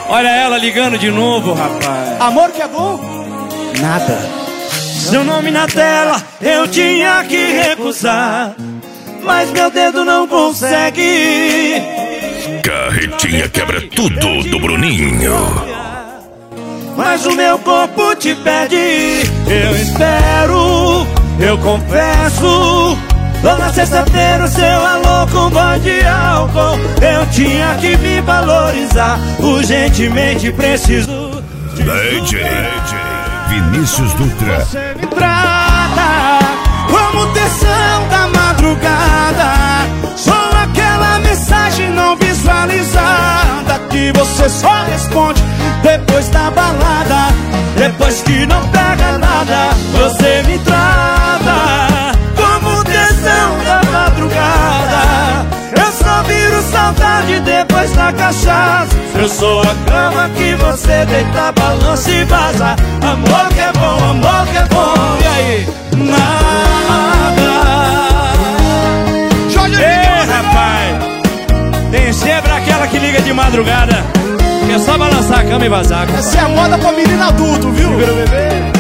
Olha ela ligando de novo, rapaz. Amor que é bom? Nada. Seu nome na tela eu tinha que recusar, mas meu dedo não consegue. Carretinha quebra tudo do Bruninho. Mas o meu corpo te pede. Eu espero, eu confesso. Toda sexta-feira o seu alô com voz de álcool. Eu tinha que me valorizar, urgentemente preciso de DJ Vinícius Dutra. Você me trata como tensão da madrugada. Sou aquela mensagem não visualizada que você só responde depois da balada. Depois que não pega nada, você me trata como tensão da madrugada. Eu só viro saudade depois da cachaça. Eu sou a cama que você deita, balança e vaza. Amor que é bom, amor que é bom. E aí? Nada. Ei, rapaz, tem sempre aquela que liga de madrugada, que é só balançar a cama e vazar. Essa é a moda pra menino adulto, viu? Vira o bebê.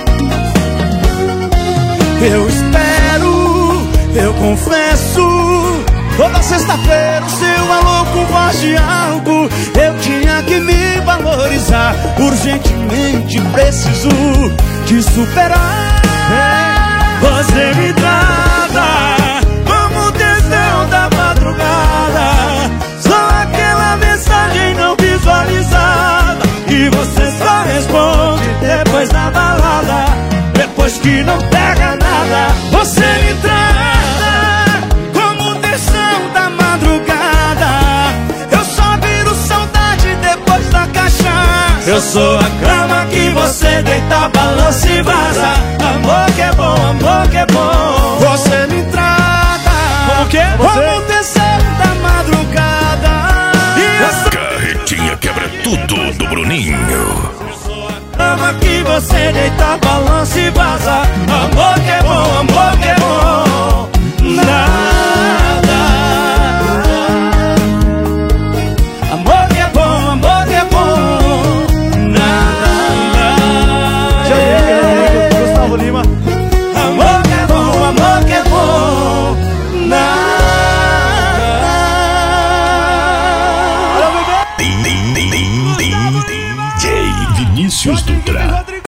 Eu espero, eu confesso. Toda sexta-feira o seu alô com voz de álcool. Eu tinha que me valorizar, urgentemente preciso te superar. Você me trata como tesão da madrugada. Sou aquela mensagem não visualizada e você só responde depois da balada. Depois que não pega nada, você me trata como tensão da madrugada. Eu só viro saudade depois da cachaça. Eu sou a cama que você deita, balança e vaza. Amor que é bom, amor que é bom. Você me trata como que é? como tensão da madrugada. Carretinha quebra tudo do Bruninho. Cama que você deita, balança e vaza. Amor que é bom, amor